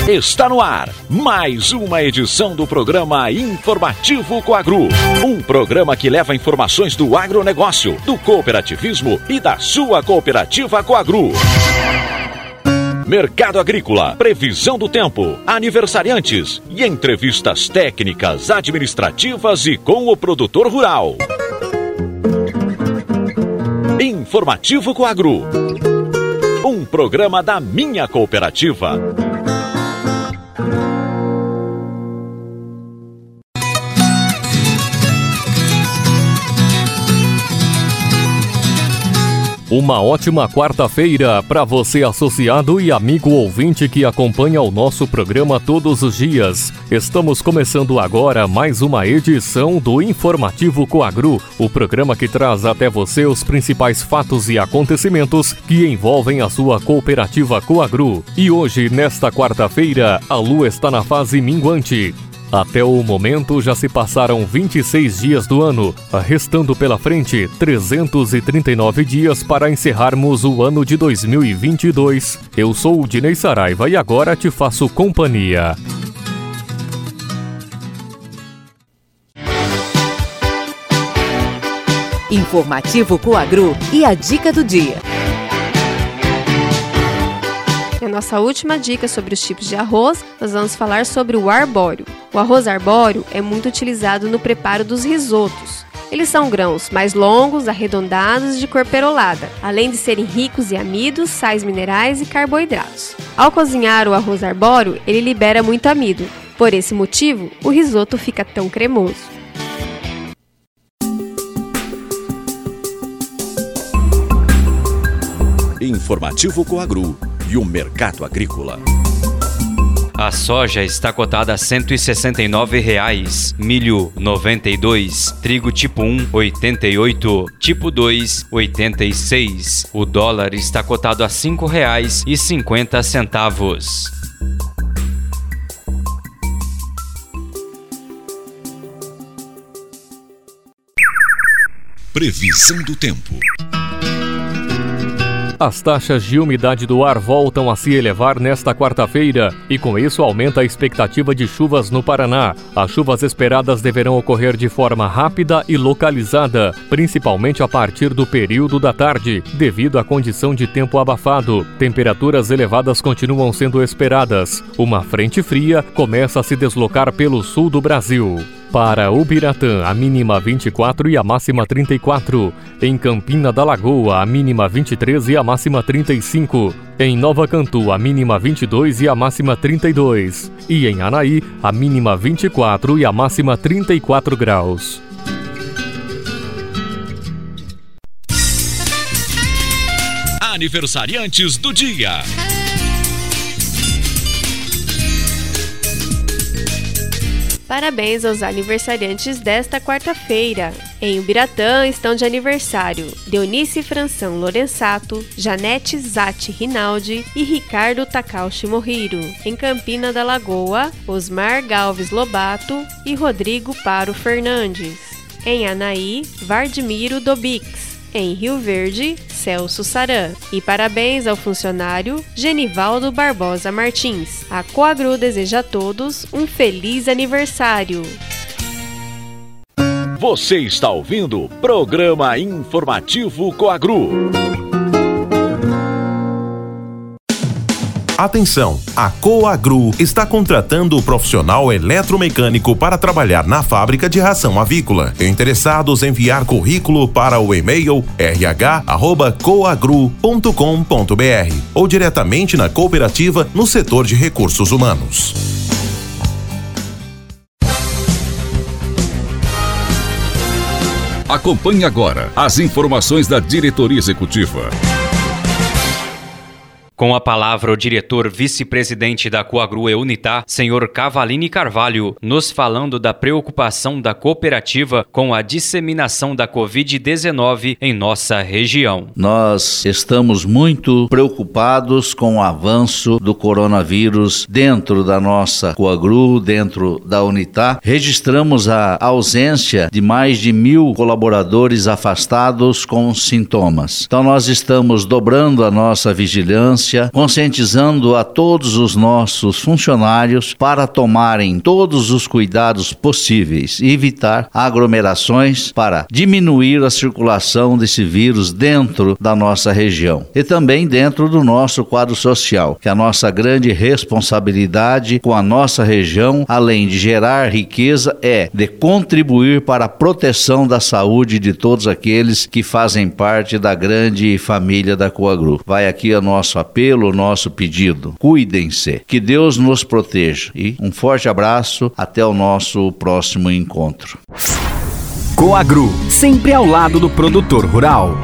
Está no ar mais uma edição do programa Informativo Coagru. Um programa que leva informações do agronegócio, do cooperativismo e da sua cooperativa Coagru. Mercado agrícola, previsão do tempo, aniversariantes e entrevistas técnicas, administrativas e com o produtor rural. Informativo Coagru. Um programa da minha cooperativa. Uma ótima quarta-feira para você, associado e amigo ouvinte que acompanha o nosso programa todos os dias. Estamos começando agora mais uma edição do Informativo Coagru, o programa que traz até você os principais fatos e acontecimentos que envolvem a sua cooperativa Coagru. E hoje, nesta quarta-feira, a lua está na fase minguante. Até o momento já se passaram 26 dias do ano, restando pela frente 339 dias para encerrarmos o ano de 2022. Eu sou o Dinei Saraiva e agora te faço companhia. Informativo Coagru e a dica do dia. Na nossa última dica sobre os tipos de arroz, nós vamos falar sobre o arbóreo. O arroz arbóreo é muito utilizado no preparo dos risotos. Eles são grãos mais longos, arredondados e de cor perolada, além de serem ricos em amidos, sais minerais e carboidratos. Ao cozinhar o arroz arbóreo, ele libera muito amido. Por esse motivo, o risoto fica tão cremoso. Informativo Coagru e o mercado agrícola. A soja está cotada a R$ 169,00, milho R$ 92, trigo tipo 1 R$ 88, tipo 2 R$ 86. O dólar está cotado a R$ 5,50. Previsão do tempo. As taxas de umidade do ar voltam a se elevar nesta quarta-feira e com isso aumenta a expectativa de chuvas no Paraná. As chuvas esperadas deverão ocorrer de forma rápida e localizada, principalmente a partir do período da tarde, devido à condição de tempo abafado. Temperaturas elevadas continuam sendo esperadas. Uma frente fria começa a se deslocar pelo sul do Brasil. Para Ubiratã, a mínima 24 e a máxima 34. Em Campina da Lagoa, a mínima 23 e a máxima 35. Em Nova Cantu, a mínima 22 e a máxima 32. E em Anaí, a mínima 24 e a máxima 34 graus. Aniversariantes do dia. Parabéns aos aniversariantes desta quarta-feira. Em Ubiratã estão de aniversário Deonice Franção Lorenzato, Janete Zatti Rinaldi e Ricardo Takauchi Morriro. Em Campina da Lagoa, Osmar Galves Lobato e Rodrigo Paro Fernandes. Em Anaí, Vardimiro Dobix. Em Rio Verde, Celso Saran. E parabéns ao funcionário Genivaldo Barbosa Martins. A Coagru deseja a todos um feliz aniversário. Você está ouvindo o programa Informativo Coagru. Atenção! A Coagru está contratando o profissional eletromecânico para trabalhar na fábrica de ração avícola. Interessados em enviar currículo para o e-mail rh@coagru.com.br ou diretamente na cooperativa no setor de recursos humanos. Acompanhe agora as informações da diretoria executiva. Com a palavra o diretor vice-presidente da Coagru Eunitá, senhor Cavalini Carvalho, nos falando da preocupação da cooperativa com a disseminação da Covid-19 em nossa região. Nós estamos muito preocupados com o avanço do coronavírus dentro da nossa Coagru, dentro da Unitá. Registramos a ausência de mais de 1.000 colaboradores afastados com sintomas. Então nós estamos dobrando a nossa vigilância ausência, conscientizando a todos os nossos funcionários para tomarem todos os cuidados possíveis e evitar aglomerações para diminuir a circulação desse vírus dentro da nossa região e também dentro do nosso quadro social, que a nossa grande responsabilidade com a nossa região, além de gerar riqueza, é de contribuir para a proteção da saúde de todos aqueles que fazem parte da grande família da Coagru. Vai aqui o nosso apelo, o nosso pedido. Cuidem-se, que Deus nos proteja. E um forte abraço, até o nosso próximo encontro. Coagru, sempre ao lado do produtor rural.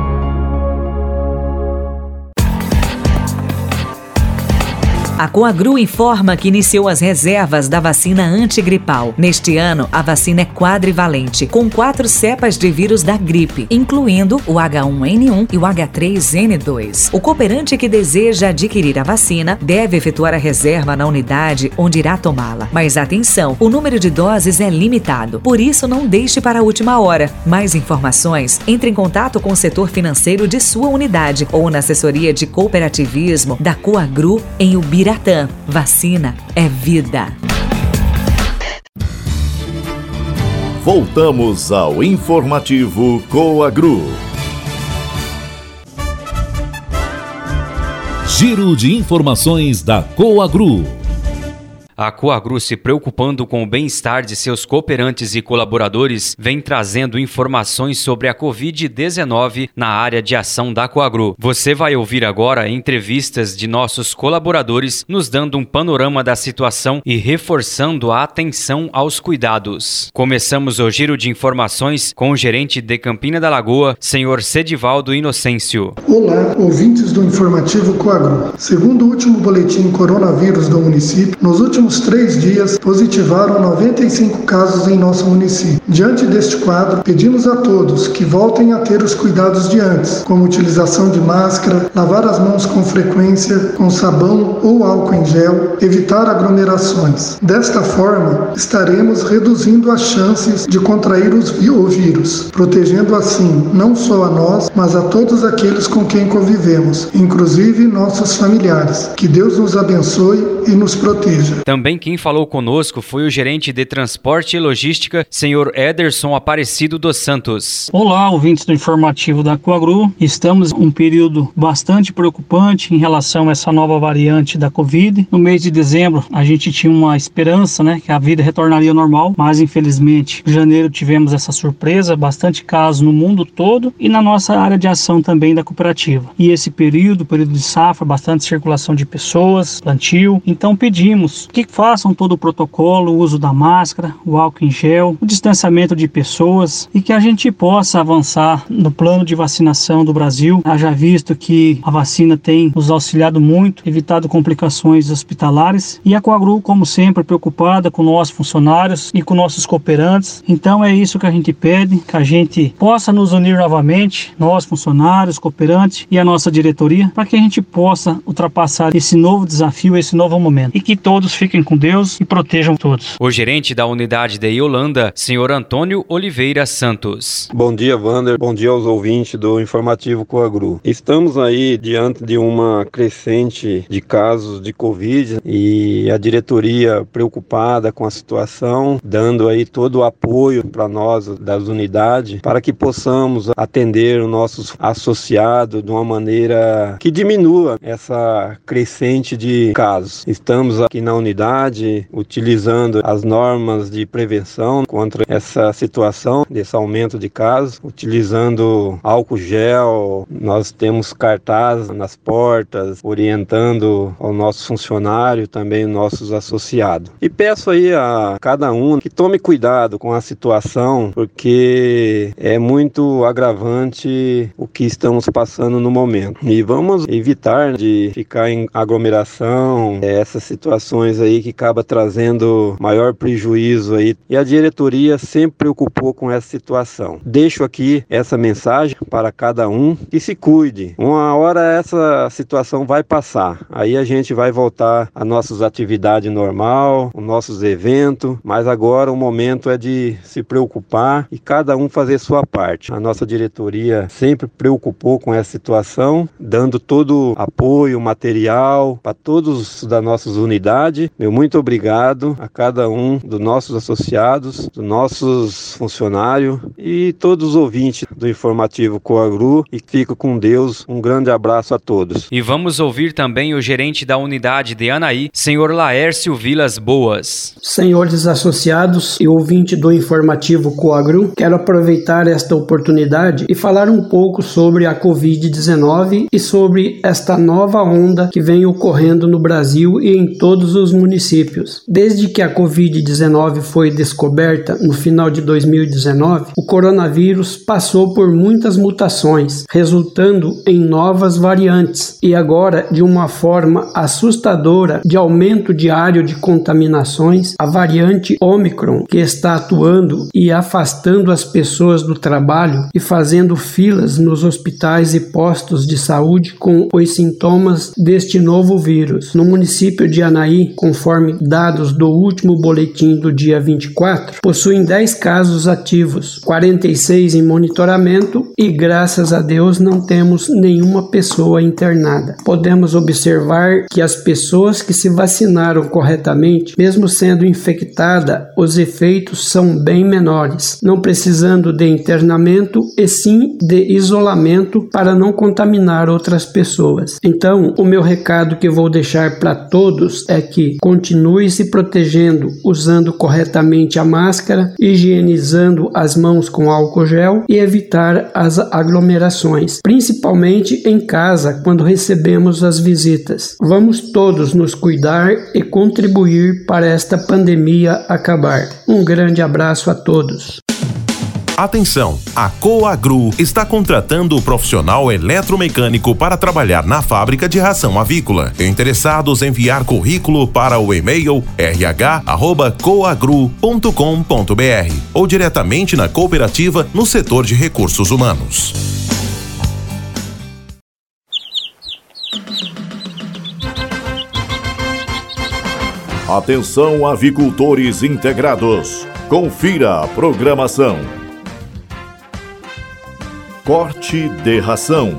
A Coagru informa que iniciou as reservas da vacina antigripal. Neste ano, a vacina é quadrivalente, com 4 cepas de vírus da gripe, incluindo o H1N1 e o H3N2. O cooperante que deseja adquirir a vacina deve efetuar a reserva na unidade onde irá tomá-la. Mas atenção, o número de doses é limitado, por isso não deixe para a última hora. Mais informações, entre em contato com o setor financeiro de sua unidade ou na assessoria de cooperativismo da Coagru em Ubiratã. Vacina é vida. Voltamos ao informativo Coagru. Giro de informações da Coagru. A Coagru, se preocupando com o bem-estar de seus cooperantes e colaboradores, vem trazendo informações sobre a Covid-19 na área de ação da Coagru. Você vai ouvir agora entrevistas de nossos colaboradores, nos dando um panorama da situação e reforçando a atenção aos cuidados. Começamos o giro de informações com o gerente de Campina da Lagoa, senhor Sedivaldo Inocêncio. Olá, ouvintes do informativo Coagru. Segundo o último boletim coronavírus do município, nos últimos 3 dias positivaram 95 casos em nosso município. Diante deste quadro, pedimos a todos que voltem a ter os cuidados de antes, como utilização de máscara, lavar as mãos com frequência, com sabão ou álcool em gel, evitar aglomerações. Desta forma, estaremos reduzindo as chances de contrair o vírus, protegendo assim não só a nós, mas a todos aqueles com quem convivemos, inclusive nossos familiares. Que Deus nos abençoe e nos proteja. Também quem falou conosco foi o gerente de transporte e logística, senhor Ederson Aparecido dos Santos. Olá, ouvintes do informativo da Coagru. Estamos em um período bastante preocupante em relação a essa nova variante da Covid. No mês de dezembro, a gente tinha uma esperança, que a vida retornaria ao normal, mas infelizmente, em janeiro tivemos essa surpresa, bastante casos no mundo todo e na nossa área de ação também da cooperativa. E esse período de safra, bastante circulação de pessoas, plantio. Então pedimos que façam todo o protocolo, o uso da máscara, o álcool em gel, o distanciamento de pessoas e que a gente possa avançar no plano de vacinação do Brasil. Haja visto que a vacina tem nos auxiliado muito, evitado complicações hospitalares e a Coagru, como sempre, preocupada com nossos funcionários e com nossos cooperantes. Então é isso que a gente pede, que a gente possa nos unir novamente, nós funcionários, cooperantes e a nossa diretoria, para que a gente possa ultrapassar esse novo desafio, esse novo momento e que todos fiquem com Deus e protejam todos. O gerente da unidade de Iolanda, senhor Antônio Oliveira Santos. Bom dia, Wander. Bom dia aos ouvintes do informativo Coagru. Estamos aí diante de uma crescente de casos de Covid e a diretoria preocupada com a situação, dando aí todo o apoio para nós das unidades, para que possamos atender os nossos associados de uma maneira que diminua essa crescente de casos. Estamos aqui na unidade utilizando as normas de prevenção contra essa situação, desse aumento de casos, utilizando álcool gel. Nós temos cartazes nas portas orientando ao nosso funcionário, também nossos associados. E peço aí a cada um que tome cuidado com a situação, porque é muito agravante o que estamos passando no momento. E vamos evitar de ficar em aglomeração, essas situações aí aí que acaba trazendo maior prejuízo aí. E a diretoria sempre preocupou com essa situação. Deixo aqui essa mensagem para cada um que se cuide. Uma hora essa situação vai passar. Aí a gente vai voltar às nossas atividades normal, os nossos eventos, mas agora o momento é de se preocupar e cada um fazer sua parte. A nossa diretoria sempre preocupou com essa situação, dando todo apoio material para todos das nossas unidades. Meu muito obrigado a cada um dos nossos associados, dos nossos funcionários e todos os ouvintes do Informativo Coagru, e fico com Deus. Um grande abraço a todos. E vamos ouvir também o gerente da unidade de Anaí, senhor Laércio Vilas Boas. Senhores associados e ouvinte do Informativo Coagru, quero aproveitar esta oportunidade e falar um pouco sobre a Covid-19 e sobre esta nova onda que vem ocorrendo no Brasil e em todos os municípios. Desde que a Covid-19 foi descoberta no final de 2019, o coronavírus passou por muitas mutações, resultando em novas variantes e agora, de uma forma assustadora de aumento diário de contaminações, a variante Ômicron, que está atuando e afastando as pessoas do trabalho e fazendo filas nos hospitais e postos de saúde com os sintomas deste novo vírus. No município de Anaí, conforme dados do último boletim do dia 24, possuem 10 casos ativos, 46 em monitoramento e, graças a Deus, não temos nenhuma pessoa internada. Podemos observar que as pessoas que se vacinaram corretamente, mesmo sendo infectada, os efeitos são bem menores, não precisando de internamento e sim de isolamento para não contaminar outras pessoas. Então, o meu recado que vou deixar para todos é que continue se protegendo, usando corretamente a máscara, higienizando as mãos com álcool gel e evitar as aglomerações, principalmente em casa quando recebemos as visitas. Vamos todos nos cuidar e contribuir para esta pandemia acabar. Um grande abraço a todos. Atenção! A Coagru está contratando o profissional eletromecânico para trabalhar na fábrica de ração avícola. Interessados em enviar currículo para o e-mail rh@coagru.com.br ou diretamente na cooperativa no setor de recursos humanos. Atenção, avicultores integrados. Confira a programação. Corte de ração.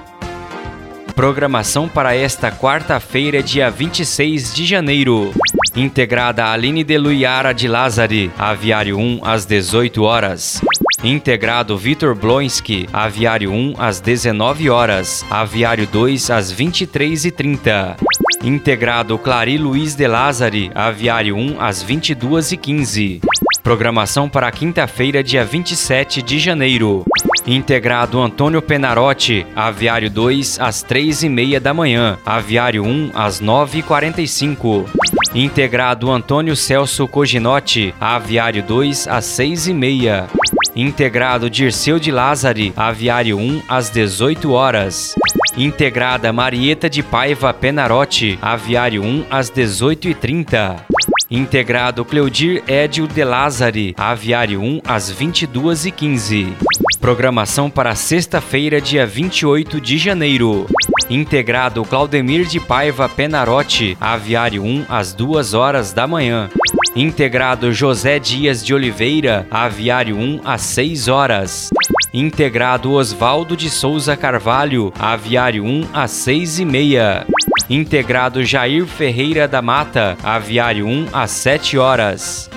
Programação para esta quarta-feira, dia 26 de janeiro. Integrada Aline de Luiara de Lázari, Aviário 1, às 18 horas. Integrado Vitor Blonski, Aviário 1, às 19 horas. Aviário 2, às 23h30. Integrado Clari Luiz de Lázari, Aviário 1, às 22h15. Programação para quinta-feira, dia 27 de janeiro. Integrado Antônio Penarotti, Aviário 2, às 3h30 da manhã. Aviário 1, às 9h45. Integrado Antônio Celso Coginotti, Aviário 2, às 6h30. Integrado Dirceu de Lázari, Aviário 1, às 18 horas. Integrada Marieta de Paiva Penarotti, Aviário 1, às 18h30. Integrado Cleudir Édio de Lázari, Aviário 1, às 22h15. Programação para sexta-feira, dia 28 de janeiro. Integrado Claudemir de Paiva Penarotti, Aviário 1, às 2 horas da manhã. Integrado José Dias de Oliveira, Aviário 1, às 6 horas. Integrado Osvaldo de Souza Carvalho, Aviário 1, às 6h30. Integrado Jair Ferreira da Mata, Aviário 1, às 7 horas.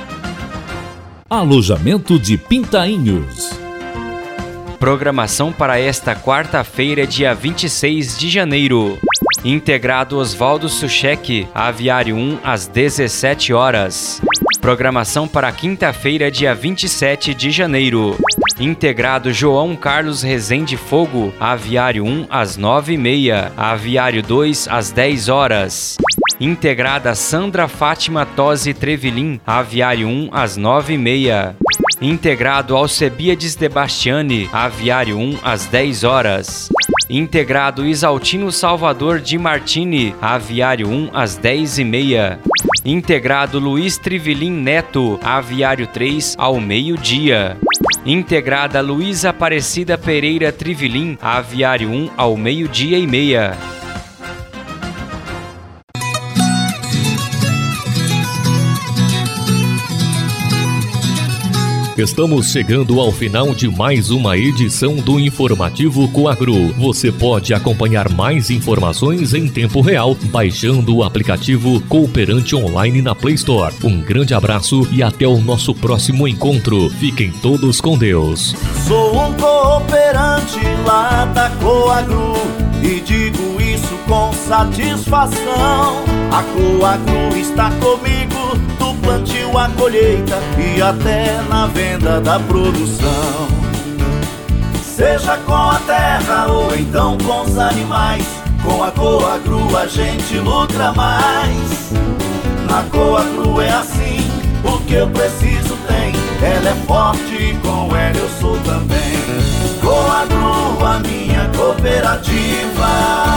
Alojamento de Pintainhos. Programação para esta quarta-feira, dia 26 de janeiro. Integrado Osvaldo Suchek, Aviário 1, às 17 horas. Programação para quinta-feira, dia 27 de janeiro. Integrado João Carlos Rezende Fogo, Aviário 1, às 9h30. Aviário 2, às 10 horas. Integrada Sandra Fátima Tosi Trevilin, Aviário 1, às 9h30. Integrado Alcebiades de Bastiani, Aviário 1, às 10 horas. Integrado Isaltino Salvador de Martini, Aviário 1, às 10h30. Integrado Luiz Trivelin Neto, Aviário 3, ao meio-dia. Integrada Luiz Aparecida Pereira Trivelin, Aviário 1, ao meio-dia e meia. Estamos chegando ao final de mais uma edição do Informativo Coagro. Você pode acompanhar mais informações em tempo real baixando o aplicativo Cooperante Online na Play Store. Um grande abraço e até o nosso próximo encontro. Fiquem todos com Deus. Sou um cooperante lá da Coagro e digo isso com satisfação. A Coagro está comigo do plantio à colheita e até na venda da produção. Seja com a terra ou então com os animais, com a Coagro a gente lucra mais. Na Coagro é assim, o que eu preciso tem. Ela é forte e com ela eu sou também. Coagro, a minha cooperativa.